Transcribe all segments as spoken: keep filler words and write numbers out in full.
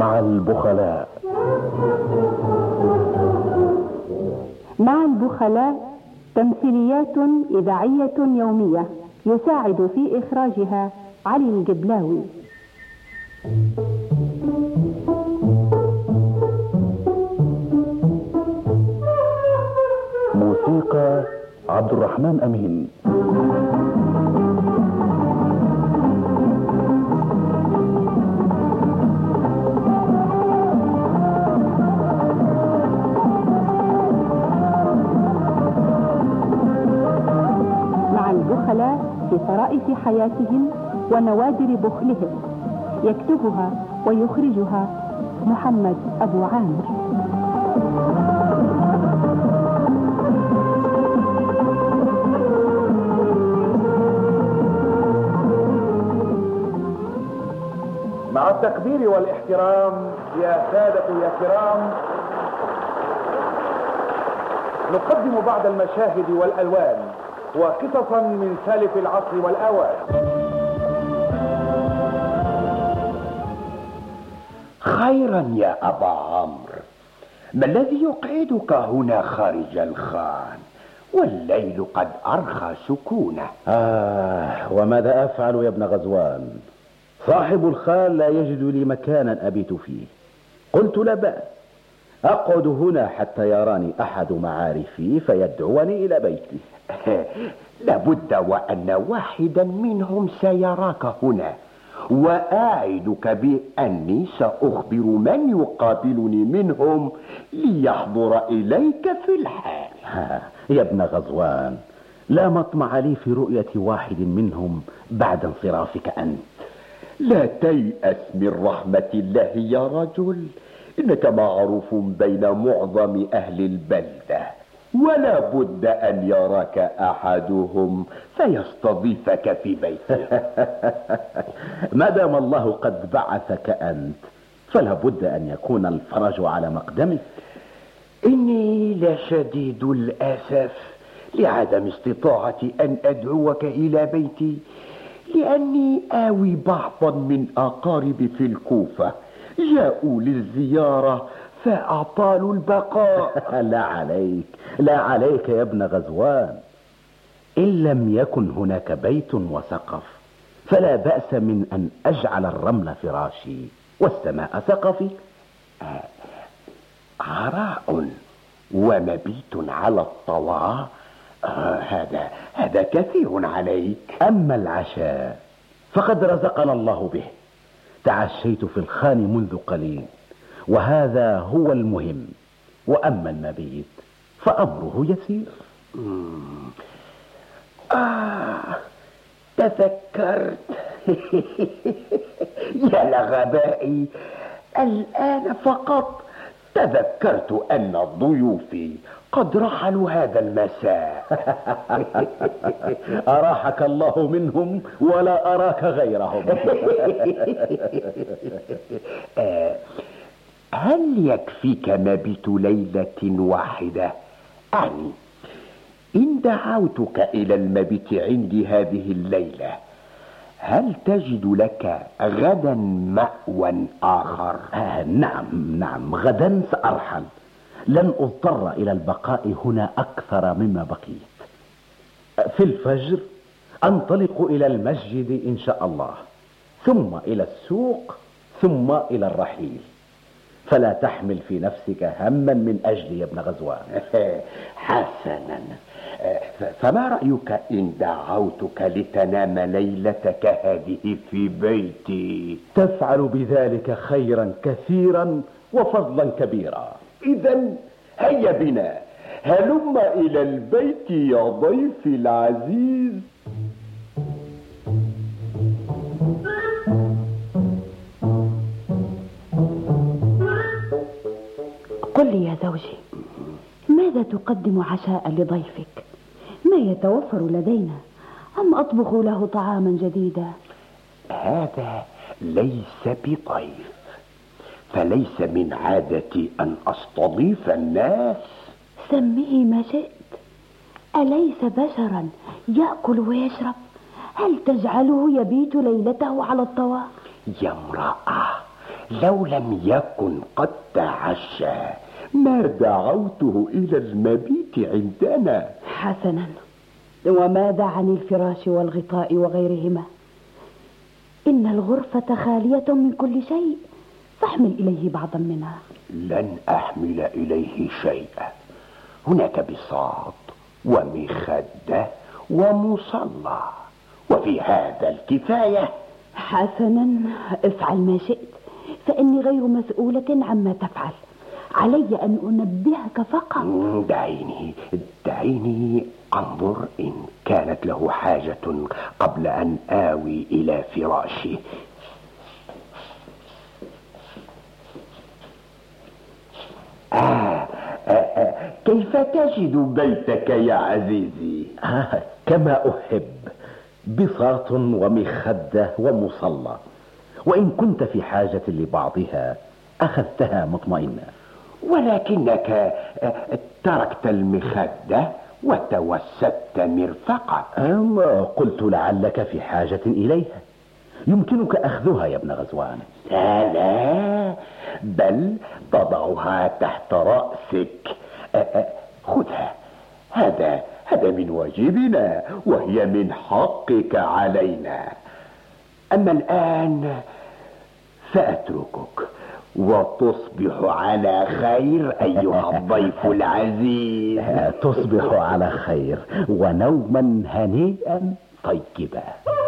مع البخلاء. مع البخلاء تمثيليات إذاعية يومية يساعد في إخراجها علي الجبلاوي. موسيقى عبد الرحمن أمين. مع البخلاء في طرائف حياتهم ونوادر بخلهم، يكتبها ويخرجها محمد أبو عامر. مع التقدير والاحترام يا سادة يا كرام، نقدم بعض المشاهد والألوان وقصصا من سالف العصر والأوان. خيرا يا أبا عمرو، ما الذي يقعدك هنا خارج الخان والليل قد أرخى سكونه؟ آه وماذا أفعل يا ابن غزوان؟ صاحب الخال لا يجد لي مكانا أبيت فيه. قلت لا بأس، أقعد هنا حتى يراني أحد معارفي فيدعوني إلى بيتي. لابد وأن واحدا منهم سيراك هنا، وأعدك بأني سأخبر من يقابلني منهم ليحضر إليك في الحال. يا ابن غزوان، لا مطمع لي في رؤية واحد منهم بعد انصرافك أنت. لا تيأس من رحمة الله يا رجل، إنك معروف بين معظم أهل البلدة، ولا بد أن يراك أحدهم فيستضيفك في بيته. ما دام الله قد بعثك أنت فلا بد أن يكون الفرج على مقدمك. إني لشديد الأسف لعدم استطاعتي أن أدعوك إلى بيتي، لأني آوي بعضا من أقاربي في الكوفة جاءوا للزيارة فأعطالوا البقاء. لا عليك لا عليك يا ابن غزوان، إن لم يكن هناك بيت وسقف فلا بأس من أن أجعل الرمل فراشي والسماء سقفي. عراء ومبيت على الطواء، آه هذا هذا كثير عليك. أما العشاء فقد رزقنا الله به، تعشيت في الخان منذ قليل وهذا هو المهم، وأما المبيت فأمره يسير. آه تذكرت. يا لغبائي، الآن فقط تذكرت أن ضيوفي قد رحلوا هذا المساء. أراحك الله منهم ولا أراك غيرهم. هل يكفيك مبيت ليلة واحدة؟ أعني إن دعوتك إلى المبيت عندي هذه الليلة، هل تجد لك غدا مأوى آخر؟ آه نعم نعم، غدا سأرحل، لن أضطر إلى البقاء هنا أكثر مما بقيت. في الفجر أنطلق إلى المسجد إن شاء الله، ثم إلى السوق، ثم إلى الرحيل، فلا تحمل في نفسك هما من أجلي يا ابن غزوان. حسنا، فما رأيك إن دعوتك لتنام ليلتك هذه في بيتي؟ تفعل بذلك خيرا كثيرا وفضلا كبيرا. إذن هيا بنا، هلم إلى البيت يا ضيفي العزيز. قل لي يا زوجي، ماذا تقدم عشاء لضيفك؟ ما يتوفر لدينا، أم أطبخ له طعاما جديدا؟ هذا ليس بضيف، فليس من عادتي أن أستضيف الناس. سميه ما شئت، أليس بشرا يأكل ويشرب؟ هل تجعله يبيت ليلته على الطواء؟ يا امرأة، لو لم يكن قد تعشى ما دعوته إلى المبيت عندنا. حسنا، وماذا عن الفراش والغطاء وغيرهما؟ إن الغرفة خالية من كل شيء، فاحمل إليه بعضا منها. لن أحمل إليه شيئا، هناك بساط ومخدة ومصلى، وفي هذا الكفاية. حسنا، افعل ما شئت، فإني غير مسؤولة عما تفعل، علي أن أنبهك فقط. دعيني دعيني أنظر إن كانت له حاجة قبل أن آوي إلى فراشه. آه آه آه كيف تجد بيتك يا عزيزي؟ آه كما أحب، بساط ومخدة ومصلى، وإن كنت في حاجة لبعضها أخذتها مطمئنة. ولكنك تركت المخدة وتوسدت مرفقا. أما قلت لعلك في حاجة إليها، يمكنك أخذها يا ابن غزوان. لا لا، بل تضعها تحت رأسك. خذها، هذا هذا من واجبنا، وهي من حقك علينا. أما الآن فأتركك وتصبح على خير أيها الضيف العزيز. تصبح على خير ونوما هنيئا طيبا.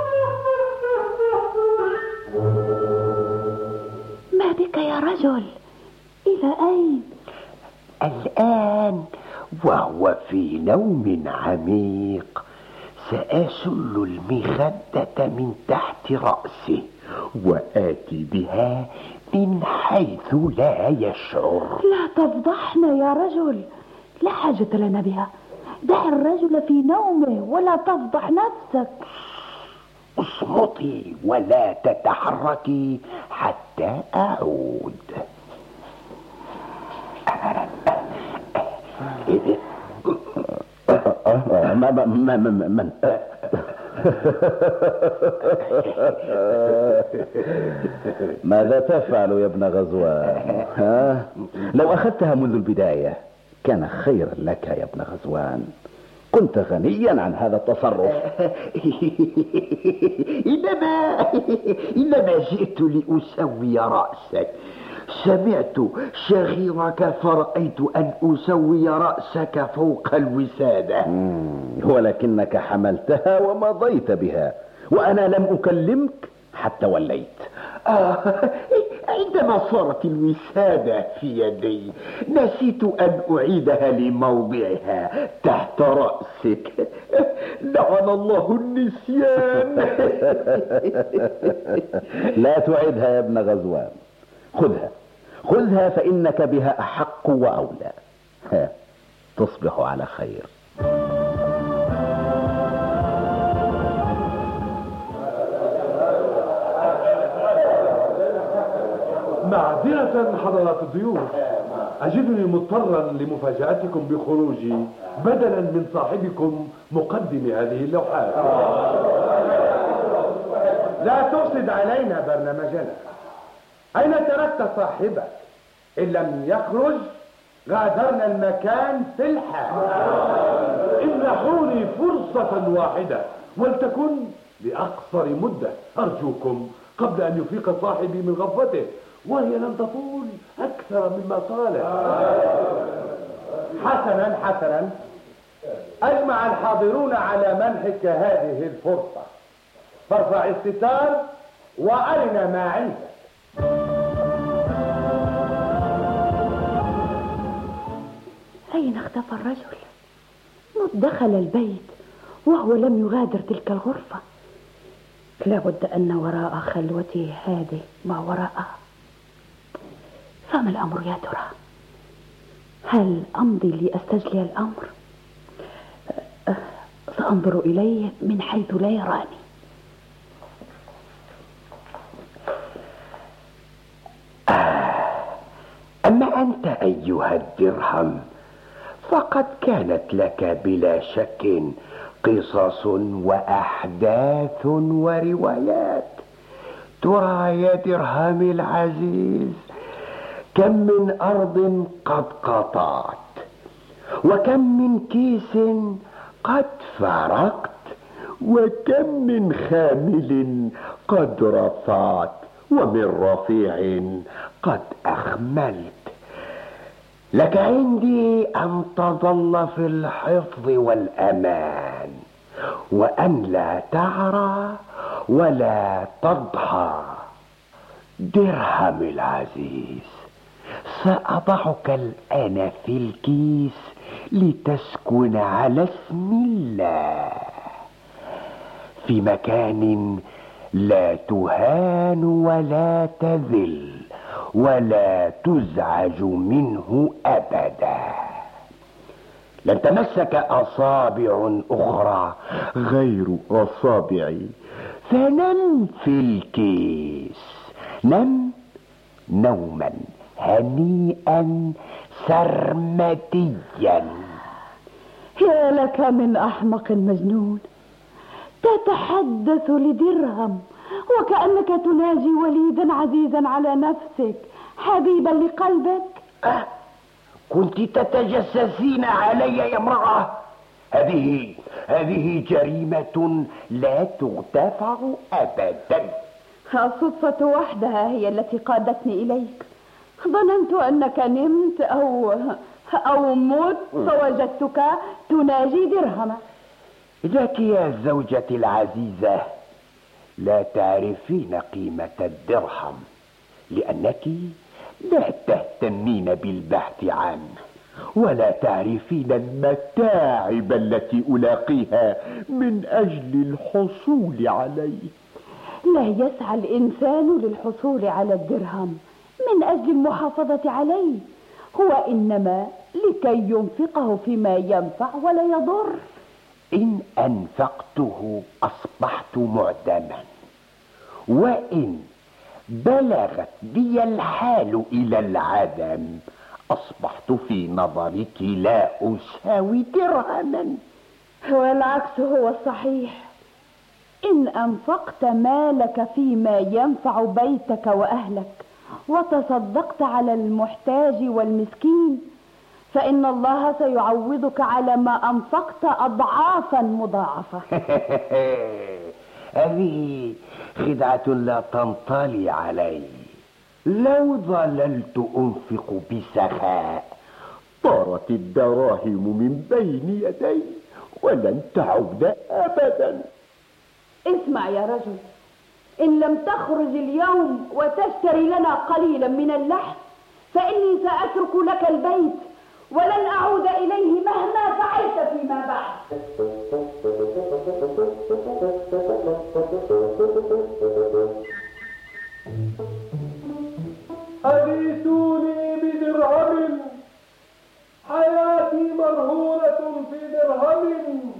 ما بك يا رجل؟ إلى أين؟ الآن وهو في نوم عميق سأسل المخدة من تحت رأسه وآتي بها من حيث لا يشعر. لا تفضحنا يا رجل، لا حاجة لنا بها. دع الرجل في نومه ولا تفضح نفسك. اصمتي ولا تتحركي حتى أعود. ما ما ما من ماذا تفعل يا ابن غزوان؟ ها؟ لو أخذتها منذ البداية كان خيرا لك يا ابن غزوان، كنت غنيا عن هذا التصرف. إنما إنما جئت لأسوي رأسك. سمعت شغيرك فرأيت أن أسوي رأسك فوق الوسادة. ولكنك حملتها ومضيت بها، وأنا لم أكلمك حتى وليت. آه عندما صارت الوسادة في يدي نسيت أن أعيدها لموضعها تحت رأسك. لعن الله النسيان. لا تعيدها يا ابن غزوان، خذها خذها فإنك بها أحق وأولى. ها، تصبح على خير. معذرة حضرات الضيوف، أجدني مضطرا لمفاجأتكم بخروجي بدلا من صاحبكم مقدم هذه اللوحات. لا تفسد علينا برنامجنا. أين تركت صاحبك؟ إن لم يخرج غادرنا المكان في الحال. امنحوني فرصة واحدة ولتكن لأقصر مدة أرجوكم، قبل أن يفيق صاحبي من غفوته، وهي لن تطول أكثر مما طالت. حسنا حسنا، أجمع الحاضرون على منحك هذه الفرصة، فارفع الستار وأرنا ما عندك. أين اختفى الرجل؟ دخل البيت وهو لم يغادر تلك الغرفة. لابد أن وراء خلوته هذه ما وراءه. فما الأمر يا ترى؟ هل أمضي لأستجلي الأمر؟ سأنظر إليه من حيث لا يراني. أما أنت أيها الدرهم فقد كانت لك بلا شك قصص وأحداث وروايات ترى يا درهمي العزيز، كم من أرض قد قطعت، وكم من كيس قد فرقت، وكم من خامل قد رفعت، ومن رفيع قد أخملت. لك عندي أن تظل في الحفظ والأمان، وأن لا تعرى ولا تضحى. درهم العزيز، سأضعك الآن في الكيس لتسكن على اسم الله في مكان لا تهان ولا تذل ولا تزعج منه أبدا. لن تمسك أصابع أخرى غير أصابعي، فنم في الكيس، نم نوما هنيئا سرمديا. يا لك من أحمق مجنون، تتحدث لدرهم وكأنك تناجي وليدا عزيزا على نفسك، حبيبا لقلبك. أه؟ كنت تتجسسين علي يا امرأة؟ هذه هذه جريمة لا تغتفر أبدا. الصدفة وحدها هي التي قادتني إليك. ظننت أنك نمت أو أو مت فوجدتك تناجي درهما. لك يا زوجتي العزيزة لا تعرفين قيمة الدرهم، لأنك لا تهتمين بالبحث عنه، ولا تعرفين المتاعب التي ألاقيها من أجل الحصول عليه. لا يسعى الإنسان للحصول على الدرهم من أجل المحافظة عليه، هو إنما لكي ينفقه فيما ينفع ولا يضر. إن أنفقته أصبحت معدما، وإن بلغت بي الحال إلى العدم أصبحت في نظرك لا أساوي درهما. والعكس هو الصحيح. إن أنفقت مالك فيما ينفع بيتك وأهلك وتصدقت على المحتاج والمسكين، فإن الله سيعوضك على ما أنفقت أضعافا مضاعفة. هذه خدعة لا تنطلي علي. لو ظللت أنفق بسخاء طارت الدراهم من بين يدي ولن تعود أبدا. اسمع يا رجل، إن لم تخرج اليوم وتشتري لنا قليلا من اللحم فإني سأترك لك البيت ولن أعود إليه مهما فعلت فيما بعد. حديثوني بدرهم، حياتي مرهونة في درهم،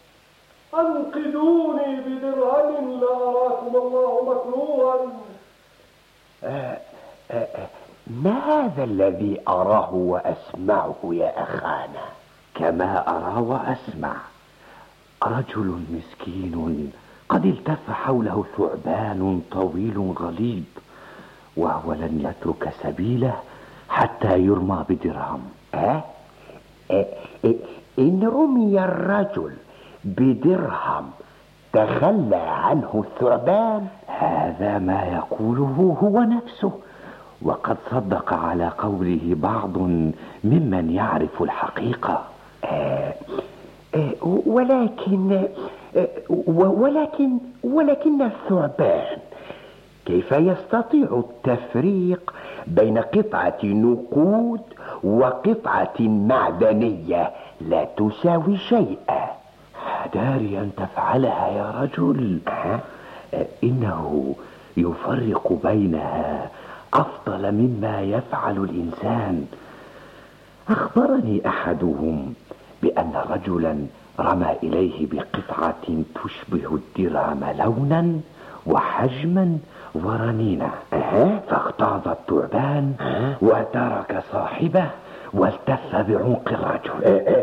أنقذوني بدرهم لا أراكم الله مكروها. آه آه آه ما هذا الذي أراه وأسمعه يا أخانا؟ كما أرى وأسمع، رجل مسكين قد التف حوله ثعبان طويل غليظ، وهو لن يترك سبيله حتى يرمى بدرهم. أه؟ أه أه إن رمي الرجل بدرهم تخلى عنه الثعبان؟ هذا ما يقوله هو نفسه، وقد صدق على قوله بعض ممن يعرف الحقيقة. أه أه ولكن أه ولكن ولكن الثعبان كيف يستطيع التفريق بين قطعة نقود وقطعة معدنية لا تساوي شيئا؟ داري أن تفعلها يا رجل. أه؟ إنه يفرق بينها أفضل مما يفعل الإنسان. أخبرني أحدهم بأن رجلا رمى إليه بقطعة تشبه الدرهم لونا وحجما ورنينة، أه؟ فاغتاظ الثعبان أه؟ وترك صاحبه والتف بعنق الرجل.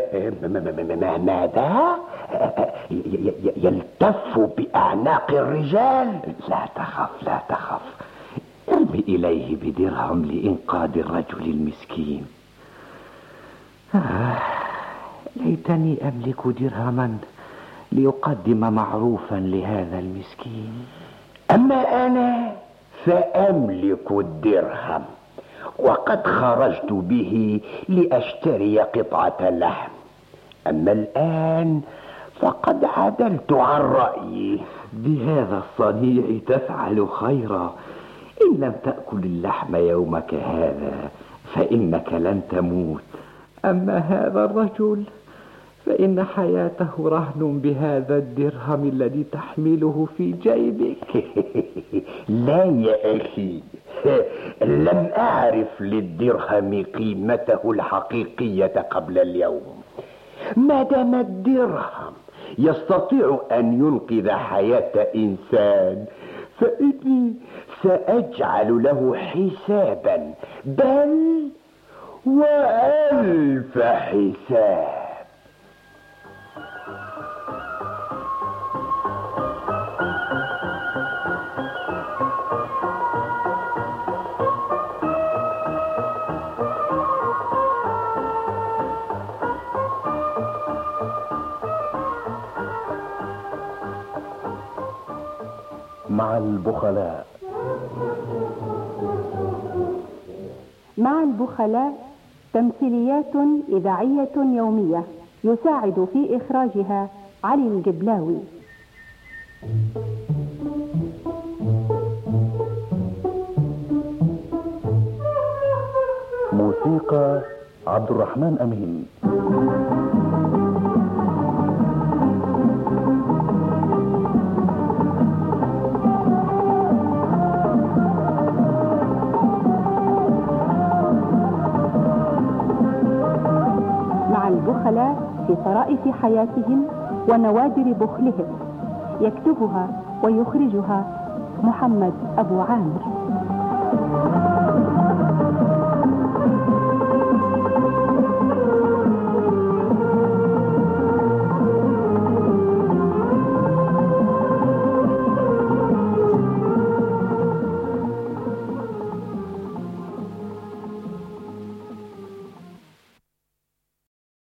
ماذا؟ يلتف بأعناق الرجال؟ لا تخف لا تخف، ارمي إليه بدرهم لإنقاذ الرجل المسكين. آه ليتني أملك درهما ليقدم معروفا لهذا المسكين. أما أنا فأملك الدرهم، وقد خرجت به لأشتري قطعة لحم. أما الآن فقد عدلت عن رأيي. بهذا الصنيع تفعل خيرا. إن لم تأكل اللحم يومك هذا فإنك لن تموت. أما هذا الرجل فإن حياته رهن بهذا الدرهم الذي تحمله في جيبك. لا يا أخي، لم أعرف للدرهم قيمته الحقيقية قبل اليوم. ما دام الدرهم يستطيع أن ينقذ حياة إنسان فإني سأجعل له حسابا، بل وألف حساب. مع البخلاء. مع البخلاء تمثيليات إذاعية يومية، يساعد في إخراجها علي الجبلاوي. موسيقى عبد الرحمن أمين. البخلاء في طرائف حياتهم ونوادر بخلهم، يكتبها ويخرجها محمد أبو عامر.